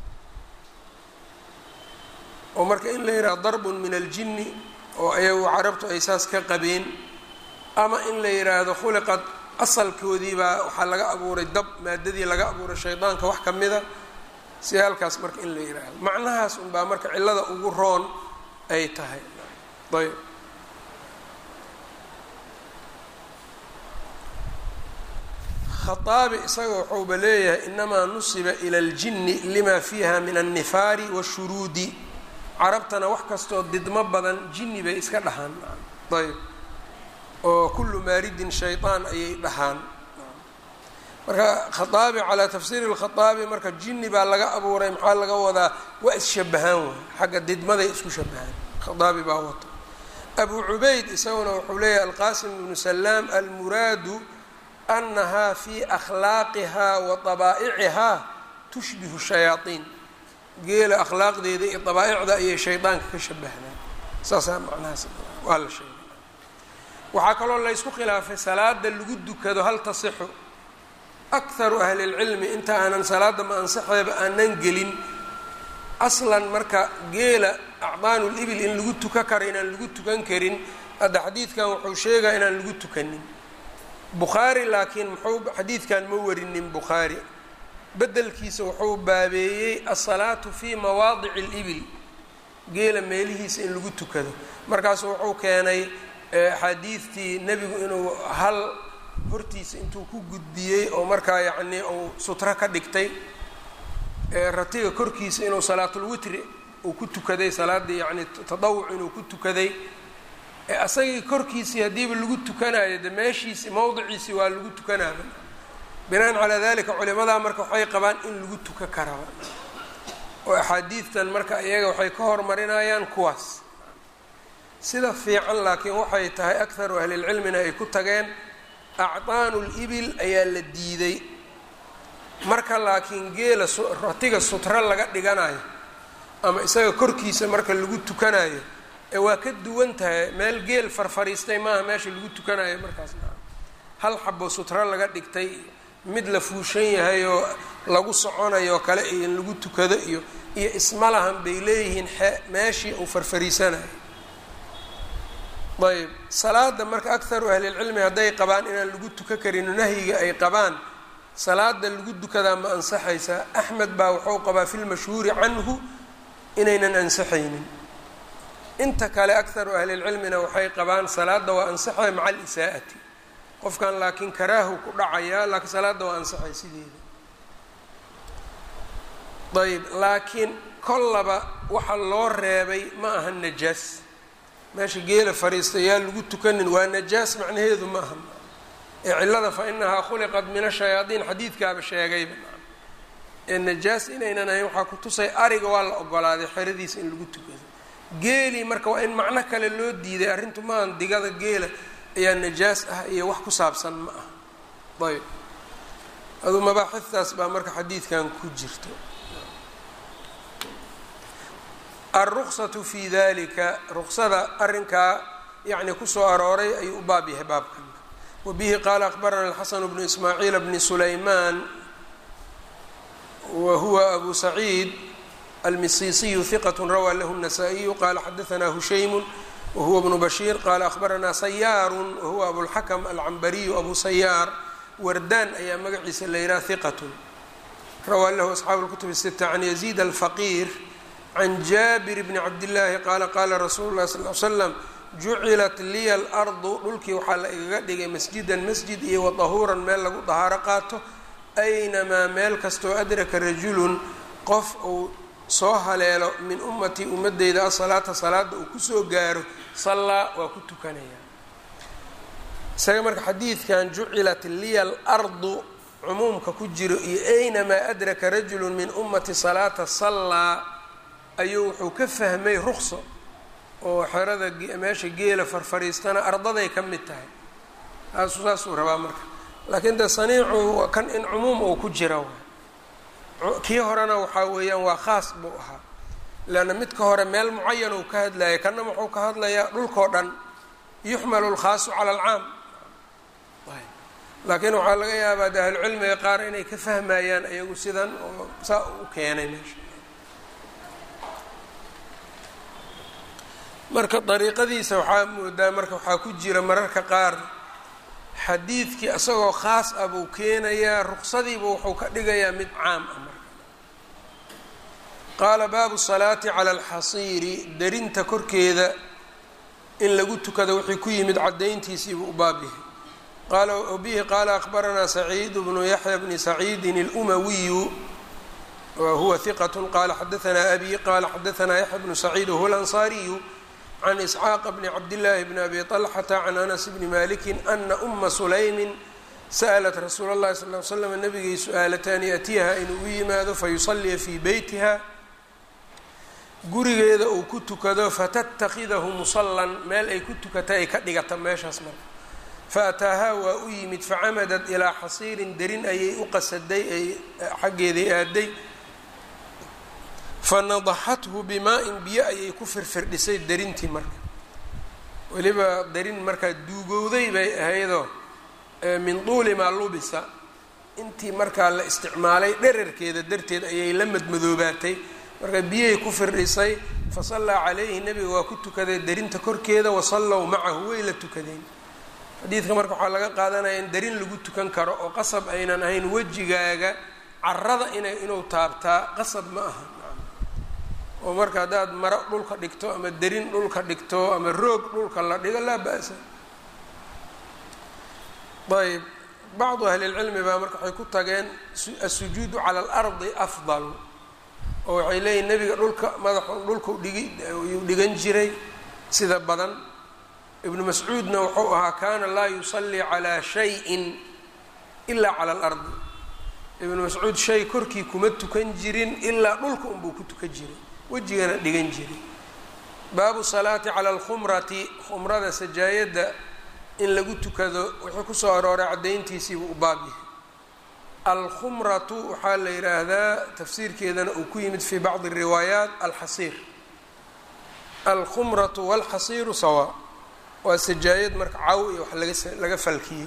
oo marka in la yidhaha darbun min aljinni oo ayagu carabtu ay saas ka qabeen ama in la yidhaahdo khuliqad asalkoodii baa waxaa laga abuuray dab maadadii laga abuuray shaydaanka wax ka mida si halkaas marka in la yidhaahdo macnahaas unbaa marka cillada ugu roon ay tahay ayb khaaabi isaga wuxuuba leeyahay inamaa nusiba ila aljinni lima fiiha min annifaari washuruudi carabtana wax kastoo didmo badan jinni bay iska dhahaan ayb oo kullu maaridin shayطaan ayay dhahaan marka khaaabi calaa tafsiiri اlkhaaabi marka jinni baa laga abuuray maxaa laga wadaa waa isshabahaan way xagga didmaday isku shabahaan khaaabi baa wato abu cubayd isaguna wuxuu leeyahay alqasim ibnu salaam almuraadu anaha fi akhlaaqiha wa طabaa'iciha tushbihu shayaaiin geela akhlaaqdeeda iyo dabaaicda ayay shaydaanka ka shabahnaan saasaa macnahaas waa la sheegay waxaa kaloo laysku khilaafay salaada lagu dukado hal tasixu akharu ahli اlcilmi inta aanan salaada ma ansaxeeba aanan gelin aslan marka geela acdaanu libil in lagu tuka karo inaan lagu tukan karin hadda xadiidkan wuxuu sheegaa inaan lagu tukanin bukhaari laakiin muxuu xadiidkan ma warinin bukhaari bedelkiisa wuxuu baabeeyey asalaatu fii mawaadici اlibil geela meelihiisa in lagu tukado markaasu wuxuu keenay axaadiidtii nebigu inuu hal hortiisa intuu ku gudbiyey oo markaa yacnii uu sutro ka dhigtay ratiga korkiisa inuu salaatulwitri uu ku tukaday salaaddii yacni tadawuc inuu ku tukaday asagii korkiisii haddiiba lagu tukanayo de meeshiisi mowdiciisii waa lagu tukanaaba binaan calaa dalika culimadaa marka waxay qabaan in lagu tuka karaba oo axaadiidtan marka iyaga waxay ka hormarinayaan kuwaas sida fiican laakiin waxay tahay akharu ahlilcilmina ay ku tageen acdaanu libil ayaa la diiday marka laakiin geela ratiga sutro laga dhiganayo ama isaga korkiisa marka lagu tukanayo ee waa ka duwan tahay meel geel farfariistay maaha meesha lagu tukanayo markaas hal xabo sutro laga dhigtay mid la fuushan yahay oo lagu soconayo kale iyo in lagu tukado iyo iyo ismalahan bay leeyihiin meeshii uu farfariisanayo ayb salaada marka akharu ahlilcilmi hadday qabaan inaan lagu tuka karin nahyiga ay qabaan salaada lagu dukadaa ma ansaxaysaa axmed baa wuxuu qabaa fi lmashhuuri canhu inaynan ansaxaynin inta kale akharu ahlilcilmina waxay qabaan salaada waa ansaxay maca alisaa'ati qofkan laakiin karaahu ku dhacayaa laakiin salaada waa ansaxay sideeda ayb laakiin kollaba waxa loo reebay ma aha najaas meesha geela fariistayaa lagu tukanin waa najaas macnaheedu ma aha ee cillada fa inahaa khuliqat min ashayaadiin xadiidkaaba sheegayba ee najaas inaynan ahayn waxaa ku tusay ariga waa la ogolaaday xeradiisa in lagu tukado geelii marka waa in macno kale loo diiday arrintu maahan digada geela ayaa najaas ah iyo wax ku saabsan ma aha ayb aduu mabaaxiftaas baa marka xadiidkan ku jirto alruksatu fi dalika ruksada arrinkaa yacni kusoo arooray ayuu u baab yahay baabkan wabihi qaala akbarana alxasan bnu ismaaciil bni sulaymaan wa huwa abu saciid almisisiyu hiqat rawaa lahu الnasaa-iyu qaala xadaanaa hushaymu wahuwa bnu bashiir qaala akhbaranaa sayaaru wahuwa abulxakm alcambariyu abu sayaar wardaan ayaa magaciisa la yidhaha hiqatun rawaa lahu asxaabu اlkutub sita can yaziid alfaqiir can jaabir bni cabdillaahi qaala qaala rasuulu llahi sal l slam jucilat liya alardu dhulkii waxaa la igaga dhigay masjidan masjid iyo watahuuran meel lagu dahaaro qaato aynamaa meel kastoo adraka rajulun qof uu soo haleelo min ummatii ummadeyda asalaata salaada uu kusoo gaaro sallaa waa ku tukanaya isaga marka xadiidkan jucilat liya alardu cumuumka ku jiro iyo aynamaa adraka rajulu min ummati salaata sallaa ayuu wuxuu ka fahmay ruqso oo xerada meesha geela farfariistana ardaday ka mid tahay taasu saasuu rabaa marka laakiin de saniicu kan in cumuum uu ku jira kii horena waxaa weeyaan waa khaas buu ahaa leanna midka hore meel mucayan uu ka hadlaya kanna muxuu ka hadlayaa dhulkao dhan yuxmalu lkhaasu cala alcaam laakiin waxaa laga yaabaa de ahlucilmiga qaar inay ka fahmayaan iyagu sidan oo saa u keenay meesha marka dariiqadiisa waxaa moodaa marka waxaa ku jira mararka qaar xadiidkii isagoo khaas ah buu keenayaa ruqsadiiba wuxuu ka dhigayaa mid caam ah marka qaala baabu salaati cala alxasiiri darinta korkeeda in lagu tukado wixii ku yimid caddayntiisiibuu u baab yahay qaala bihi qaala akhbaranaa saciid bnu yaxya bni saciidin اlumawiyu wa huwa hiqat qaala xadaanaa abi qaala xadaanaa yaxya bnu saciid wahuwa alansaariyu can isxaaqa bni cabdillaahi bni abi طalxata can anas bni maliki ana uma sulaymin sa'lat rasuula اllahi sal ly slam nabigay su-aalata an yaatiyaha inuu u yimaado fayusaliya fii beytiha gurigeeda uu ku tukado fatattakhidahu musallan meel ay ku tukata ay ka dhigata meeshaas marka faataahaa waa u yimid facamadat ilaa xasiirin derin ayay u qasaday ay xaggeeday aaday fanadaxathu bimaa-in biyo ayay ku firfirdhisay derintii marka weliba derin markaa duugowday bay ahaydoo min tuuli maa lubisa intii markaa la isticmaalay dherarkeeda darteed ayay la madmadoobaatay marka biyay ku firdhisay fasallaa calayhi nebiga waa ku tukaday derinta korkeeda wasallow macahu way la tukadeen xadiidka marka waxaa laga qaadanaya in derin lagu tukan karo oo qasab aynan ahayn wejigaaga carada ina inuu taabtaa qasab ma aha oo marka haddaad maro dhulka dhigto ama derin dhulka dhigto ama roog dhulka la dhigo laa ba-sa ayb bacdu ahlilcilmi baa marka waxay ku tageen asujuudu cala alardi afdal oo waxay leeyihin nebiga dhulka madaxu dhulkau dhigi yuu dhigan jiray sida badan ibnu mascuudna wuxuu ahaa kaana laa yusallii calaa shayin ilaa cala alardi ibnu mascuud shay korkii kuma tukan jirin ilaa dhulka unbuu ku tukan jiray wejigana dhigan jiray baabu salaati cala alkhumrati khumrada sajaayadda in lagu tukado wuxuu kusoo arooray caddayntiisiibuu u baab yahay alkhumratu waxaa la yidhaahdaa tafsiirkeedana uu ku yimid fii bacdi riwaayaat alxasiir alkhumratu walxasiiru sawaa waa sajaayad marka caw iyo wax laga laga falkiyey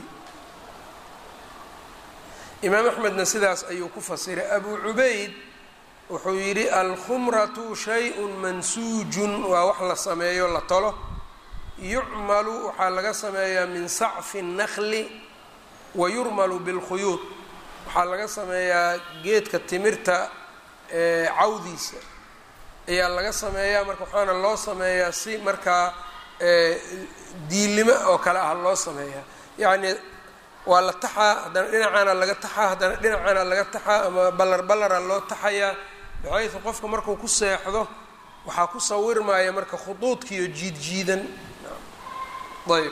imaam axmedna sidaas ayuu ku fasiray abu cubayd wuxuu yidhi alkhumratu shay-un mansuujun waa wax la sameeyo la tolo yucmalu waxaa laga sameeyaa min sacfi الnakli wa yurmalu bilkhuyuud waxaa laga sameeyaa geedka timirta cawdiisa ayaa laga sameeyaa marka waxaana loo sameeyaa si markaa diilimo oo kale ah loo sameeyaa yacni waa la taxaa haddana dhinacaana laga taxaa haddana dhinacaana laga taxaa ama ballar ballara loo taxayaa baxaysu qofka markuu ku seexdo waxaa ku sawirmaya marka khuduudkiiyo jiid jiidan ayb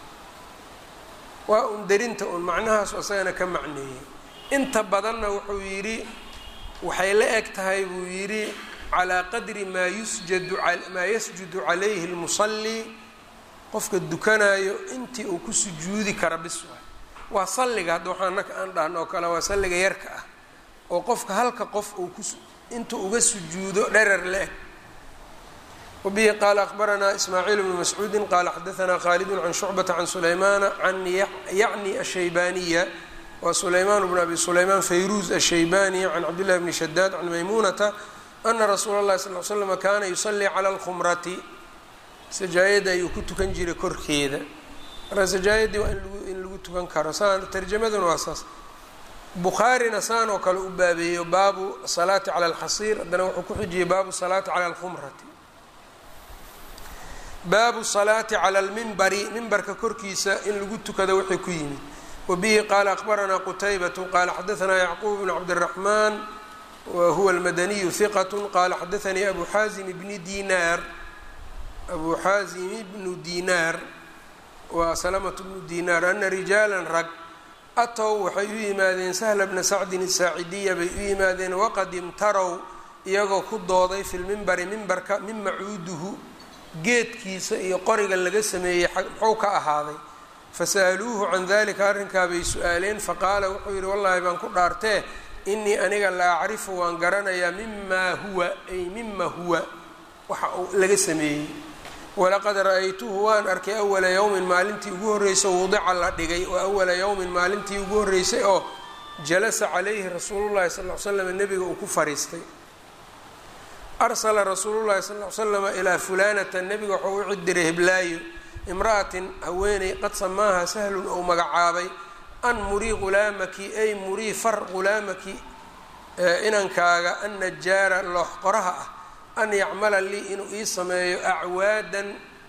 waa un derinta un macnahaas isagana ka macneeyey inta badanna wuxuu yidhi waxay la eg tahay buu yidhi calaa qadri maa yusjadu maa yasjudu calayhi lmusalli qofka dukanayo intii uu ku sujuudi kara bis waay waa salliga hadda waxaa naka aan dhahno oo kale waa salliga yarka ah oo qofka halka qof uu ku intuu uga sujuudo dherer le-eg wabihi qaala akhbaranaa ismaaciil bnu mascuudin qaala xadaanaa khaalidun can shucbata can sulaymaana can yacni ashaybaniya waa sulaymaan bnu abi sulaymaan fayruuz ashaybani can cabdillahi bni shadaad can maymuunata ana rasuula اllahi sal l slm kaana yusallii cala alkhumrati sajaayadda ayuu ku tukan jiray korkeeda marka sajaayaddii waa in lagu tukan karo saan tarjamaduna waa saas bukhaarina saan oo kale u baabeeyo baabu salaati cala alxasiir haddana wuxuu ku xijiyey baabu salaati cala alkhumrati baabu salaati cala almimbari mimbarka korkiisa in lagu tukado wixii ku yimid wabihi qaala akhbaranaa qutaybatu qaala xadaanaa yacquub bnu cabdiraxmaan wahuwa almadaniyu hiqat qaala xadaanii abu xaazim bni dinaar abu xaazim bnu dinaar waa salamatu bnu dinaar ana rijaalan rag atow waxay u yimaadeen sahla bna sacdin asaacidiya bay u yimaadeen waqad imtarow iyagoo ku dooday fi lmimbari mimbarka min macuuduhu geedkiisa iyo qoriga laga sameeyey muxuu ka ahaaday fasa'aluuhu can dalika arrinkaa bay su-aaleen faqaala wuxuu yidhi wallaahi baan ku dhaartee inii aniga la acrifu waan garanayaa mimaa huwa ay mima huwa waxa uu laga sameeyey walaqad ra-aytuhu waan arkay awala yowmin maalintii ugu horreysay wadica la dhigay wa awala yowmin maalintii ugu horreysay oo jalasa calayhi rasuulullahi sal l slam nebiga uu ku fariistay arsala rasuulullahi sal l slama ilaa fulanata nebiga wuxuu u cidiray hiblaayo imra'atin haweeney qad samaaha sahlun ou magacaabay an murii ghulaamaki ay murii far ghulaamaki inankaaga an najaara loox qoraha ah an yacmala lii inuu ii sameeyo acwaadan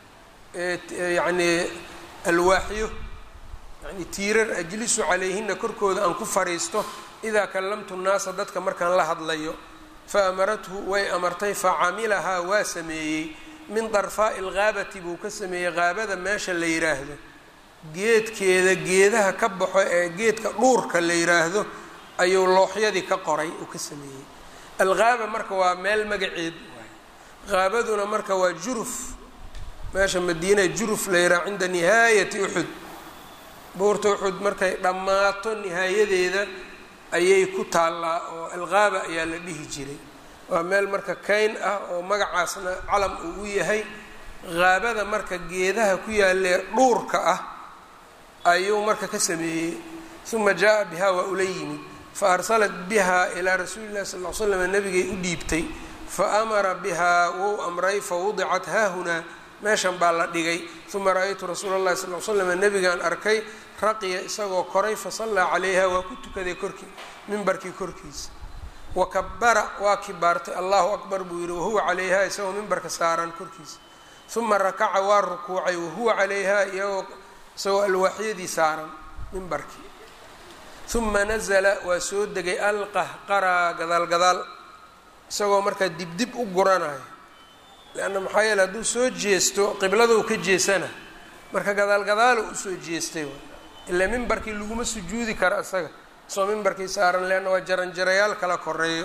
yacnii alwaaxyo yani tiirar ajlisu calayhina korkooda aan ku fariisto idaa kallamtu nnaasa dadka markaan la hadlayo fa amarathu way amartay facamilahaa waa sameeyey min darfaa'i alghaabati buu ka sameeyey haabada meesha la yidhaahdo geedkeeda geedaha ka baxo ee geedka dhuurka la yidhaahdo ayuu looxyadii ka qoray uu ka sameeyey alghaaba marka waa meel magaceed haabaduna marka waa juruf meesha madiina juruf la yidhaha cinda nihaayati uxud buurta uxud markay dhammaato nihaayadeeda ayay ku taallaa oo alghaaba ayaa la dhihi jiray waa meel marka kayn ah oo magacaasna calam uu u yahay haabada marka geedaha ku yaalee dhuurka ah ayuu marka ka sameeyey uma jaa bihaa waa ula yimid fa arsalat bihaa ilaa rasuuli llahi sal l slam nabigay u dhiibtay fa amara bihaa wou amray fa wudicat haahunaa meeshan baa la dhigay uma ra-aytu rasuula llahi sal l slam nabigaan arkay raqiya isagoo koray fasallaa calayha waa ku tukaday korkii mimbarkii korkiisa wakabara waa kibaartay allahu akbar buu yihi wahuwa calayha isagoo mimbarka saaran korkiisa uma rakaca waa rukuucay wahuwa calayha iyagoo isagoo alwaaxyadii saaran mimbarkii uma nazla waa soo degay alqahqaraa gadaal gadaal isagoo markaa dibdib u guranayo leanna maxaa yeele hadduu soo jeesto qibladou ka jeesana marka gadaal gadaalo usoo jeestay ilaa mimbarkii laguma sujuudi kara isaga isagoo mimbarkii saaran leanna waa jaranjarayaal kala koreeyo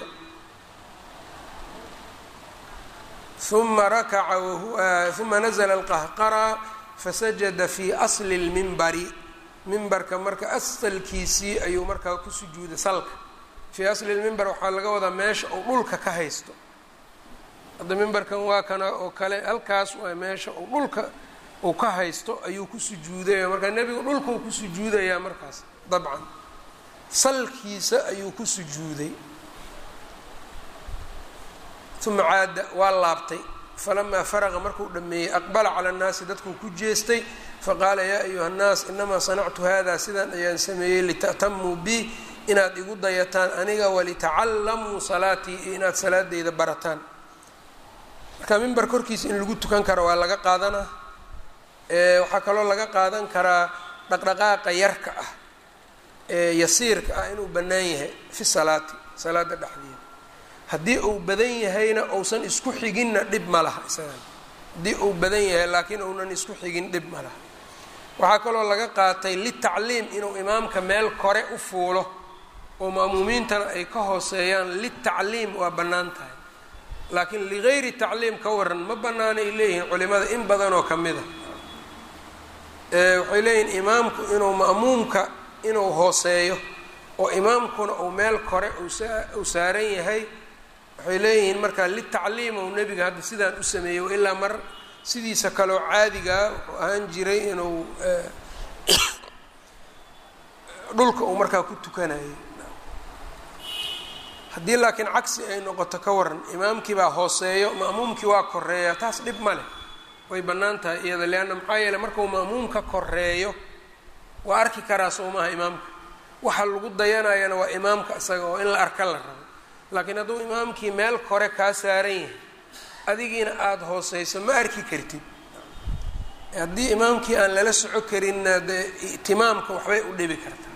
uma rakaca uma nazla alqahqaraa fasajada fii asli lmimbari mimbarka marka asalkiisii ayuu markaa ku sujuuday salka fii asli lmimbar waxaa laga wadaa meesha uu dhulka ka haysto hadda mimbarkan waa kana oo kale halkaas waa meesha uu dhulka uu ka haysto ayuu ku sujuudaya marka nebigu dhulkuu ku sujuudayaa markaas dabcan salkiisa ayuu ku sujuuday uma caada waa laabtay falamaa faraqa markuu dhameeyey aqbala cala annaasi dadkuu ku jeestay faqaala yaa ayuha nnaas inamaa sanactu hada sidaan ayaan sameeyey lita'tamuu bi inaad igu dayataan aniga walitacallamuu salaatii iyo inaad salaadeyda barataan marka mimbar korkiisa in lagu tukan karo waa laga qaadanaa waxaa kaloo laga qaadan karaa dhaqdhaqaaqa yarka ah ee yasiirka ah inuu bannaan yahay fi salaati salaada dhexdeeda haddii uu badan yahayna uusan isku xiginna dhib ma laha isagan haddii uu badan yahay laakiin uunan isku xigin dhib ma laha waxaa kaloo laga qaatay litacliim inuu imaamka meel kore u fuulo oo ma'muumiintana ay ka hooseeyaan litacliim waa bannaan tahay laakiin ligayri tacliim ka waran ma bannaanay leeyihiin culimada in badanoo ka mid a waxay leeyihiin imaamku inuu ma'muumka inuu hooseeyo oo imaamkuna uu meel kore uu saaran yahay waxay leeyihiin markaa litacliim ou nebiga hadda sidaan u sameeyo ilaa mar sidiisa kaloo caadigaa wuxuu ahaan jiray inuu dhulka uu markaa ku tukanayay haddii laakiin cagsi ay noqoto ka waran imaamkii baa hooseeyo ma'muumkii waa koreeya taas dhib ma leh way bannaan tahay iyada leanna maxaa yeeley markuu ma'muumka koreeyo waa arki karaa soo maaha imaamka waxa lagu dayanayana waa imaamka isaga oo in la arka la rabo laakiin hadduu imaamkii meel kore kaa saaran yahay adigiina aada hooseyso ma arki kartid haddii imaamkii aan lala soco karinna dee itimaamka waxbay u dhibi kartaa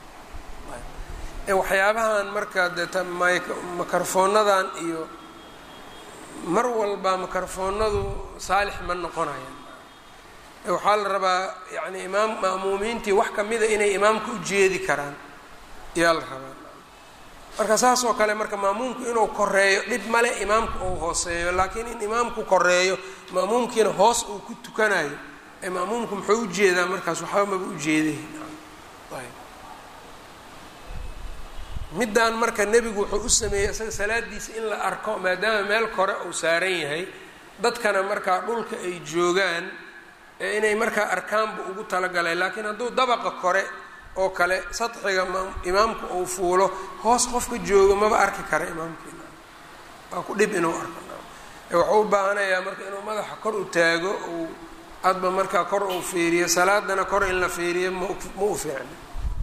waxyaabahan marka dee ta makarfoonadan iyo mar walba makarfoonadu saalix ma noqonayaan waxaa la rabaa yani imaam ma'muumiintii wax kamida inay imaamka u jeedi karaan ayaa la rabaa. marka saas oo kale marka ma'muumku inuu koreeyo dhib male imaamku uu hooseeyo, laakiin in imaamku koreeyo ma'muumkiina hoos uu ku tukanayo ee ma'muumku muxuu u jeedaa markaas waxba maba u jeeday. ayb middaan marka nebigu wuxuu u sameeyey isaga salaadiisa in la arko maadaama meel kore uu saaran yahay, dadkana markaa dhulka ay joogaan ee inay markaa arkaanba ugu talagalay. laakiin hadduu dabaqa kore oo kale sadxiga imaamku uu fuulo hoos qofka joogo maba arki kara imaamkiina, waa ku dhib inuu arko. wuxuu u baahanayaa marka inuu madaxa kor u taago uu adba markaa kor uu fiiriyo, salaadana kor in la fiiriyo ma u fiicno.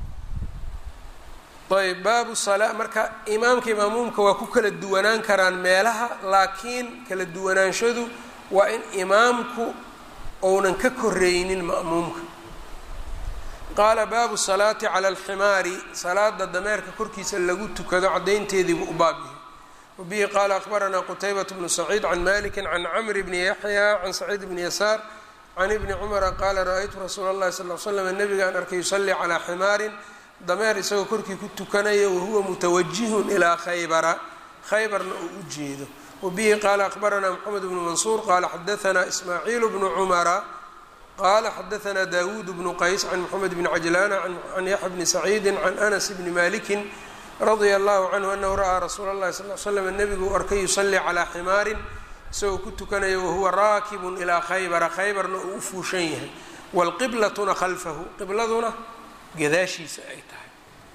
ayb baabu salaa marka imaamka imaamuumka waa ku kala duwanaan karaan meelaha, laakiin kala duwanaanshadu waa in imaamku ounan ka koreynin ma'muumka. qaala baabu salaati cala alximaari, salaada dameerka korkiisa lagu tukado caddaynteediibu u baab yahay. wabihi qaala akhbaranaa qutaybat bnu saciid can maliki can camri bni yaxya can saciid bni yasaar can ibni cumara qaala ra-aytu rasuula اllahi sal l slam nabigaan arkay yusallii calaa ximaarin dameer isagoo korkii ku tukanaya wahuwa mutawajihun ilaa khaybara, khaybarna uu u jeedo. wabihi qaala akhbaranaa moxamed bnu mansuur qaala xadaanaa ismaaciil bnu cumara qaala xadaanaa daawuud bnu qays can moxamed bni cajlaana can yaxya bni saciidi can anas bni malikin radia allahu canhu anahu ra'aa rasuula اllahi sal l slam nebigu u arkay yusallii calaa ximaarin isagoo ku tukanaya wahuwa raakibun ilaa khaybara, khaybarna uu u fuushan yahay, waalqiblatuna khalfahu, qibladuna gadaashiisa ay tahay.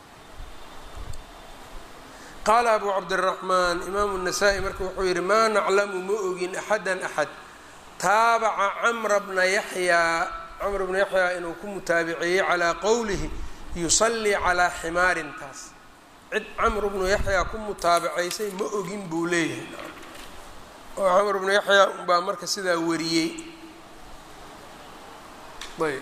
qaala abu cabdiraxmaan imaamu nasaa-i marka wuxuu yihi maa naclamu ma ogin axadan axad taabaca camra bna yaxyaa camr bna yaxyaa inuu ku mutaabiceeyey calaa qowlihi yusallii calaa ximaarin, taas cid camr bnu yaxyaa ku mutaabacaysay ma ogin buu leeyahay. oo camr bnu yaxyaa unbaa marka sidaa wariyey. ayb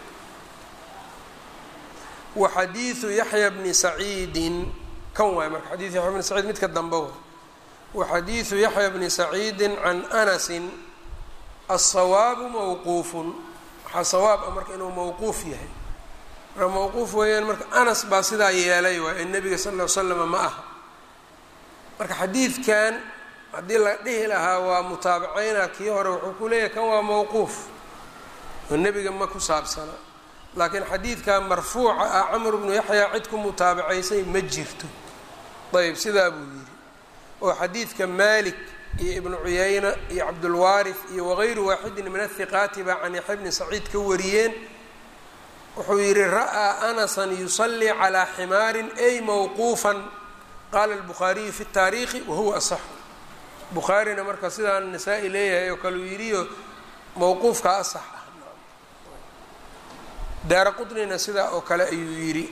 waxadiidu yaxya bni saciidin kan waay marka xadiidu yaxya bni saciid midka dambe wa waxadiidu yaxya bni saciidin can anasin asawaabu mawquufun, waxaa sawaab ah marka inuu mawquuf yahay. marka mawquuf weeyaan marka anas baa sidaa yeelay waa ee nebiga sal ll ly slama ma aha. marka xadiidkan haddii la dhihi lahaa waa mutaabaceyna kii hore wuxuu ku leeyahay kan waa mawquuf oo nebiga ma ku saabsana, laakiin xadiidka marfuuca ah camr bnu yaxyaa cid ku mutaabacaysay ma jirto. ayb sidaa buu yidhi. oo xadiidka malik iyo ibnu cuyayna iyo cabdulwaarif iyo wagayru waaxidin min athiqaati baa can yaxya bni saciid ka wariyeen. wuxuu yidhi ra'aa anasan yusallii calaa ximaarin ay mawquufan, qaala albukhaariyu fi taariikhi wahuwa asaxu. bukhaarina marka sidaan nasaa-i leeyahay oo kale uu yidhiyo mawquufkaa asax ah. daara qutnina sidaa oo kale ayuu yidhi.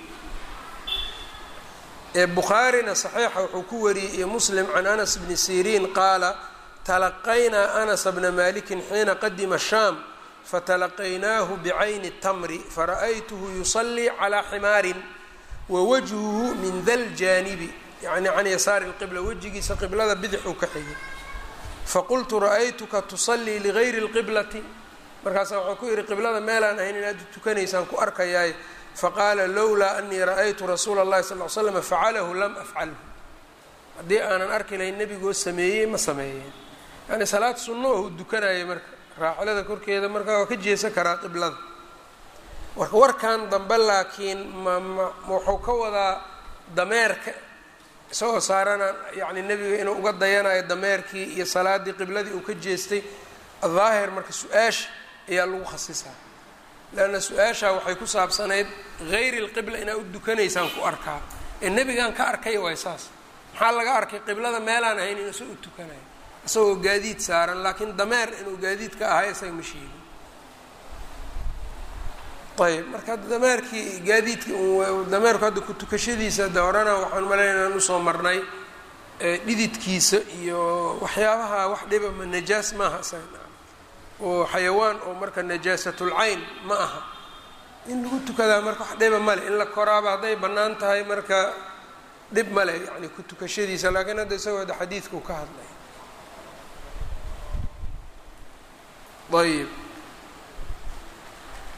ee bukhaarina saxiixa wuxuu ku wariyey iyo muslim can anas bni siriin qaala talaqaynaa anasa bna malikin xiina qadima shaam fatalaqaynaahu bicayni tamri fara'aytuhu yusallii calaa ximaarin wawajhuhu min da ljaanibi, yacni can yasaari lqibla, wejigiisa qiblada bidixuu ka xigay. faqultu ra'aytuka tusallii ligayri lqiblati, markaasaa waxaan ku yidhi qiblada meelaan ahayn inaad tukanaysaan ku arkayaay. faqaala lowlaa anii ra'aytu rasuula اllahi sal l slam facalahu lam afcalhu, haddii aanan arki lahayn nebigoo sameeyey ma sameeyeen. yani salaad sunno oo u dukanayay marka raaxilada korkeeda markaa waa ka jeesan karaa qiblada. warka warkan dambe laakiin ma ma wuxuu ka wadaa dameerka isagoo saarana yani nebiga inuu uga dayanayo dameerkii iyo salaadii qibladii uu ka jeestay. daahir marka su-aasha ayaa lagu khasisaa, leanna su-aashaa waxay ku saabsanayd hayri lqibla inaad u dukanaysaan ku arkaa, ee nebigan ka arkay waay saas. maxaa laga arkay qiblada meelaan ahayn in isagoo u tukanayo isagoo gaadiid saaran, laakiin dameer inuu gaadiidka ahay isaga ma sheegin. ayb marka dameerkii gaadiidki dameerku hadda ku tukashadiisa de horena waxaan malayn inaan usoo marnay dhididkiisa iyo waxyaabaha wax dhiba ma najaas maaha isaga, oo xayawaan oo marka najaasatul-cayn ma aha in lagu tukadaa marka wax dhiba male. in la koraaba hadday bannaan tahay marka dhib male yani ku tukashadiisa, laakiin hadda isagoo ada xadiidkuu ka hadlay. ayb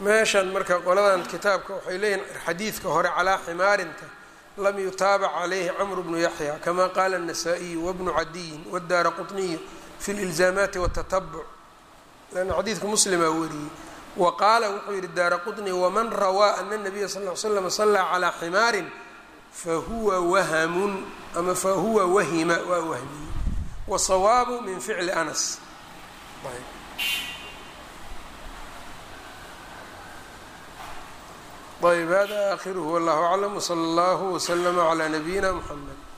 meeshan marka qoladan kitaabka waxay leeyihin xadiidka hore calaa ximaarinta lam yutaabac calayhi camru bnu yaxya kama qaala الnasaa-iyu wabnu cadiyin wadaara quطniyu fi اlilzaamaati wالtatabuc lanna xadiidka muslimaa wariyey wa qaala wuxuu yihi daara quطni waman rawaa ana الnabiya sal ly slam salaa calaa ximaarin fahuwa wahamun ama fahuwa wahima waa wahmiyey wasawaabu min ficli anas. ayb hada akhiruhu wallahu aclam wslى اllahu wslama عlى nabiyina mxamed.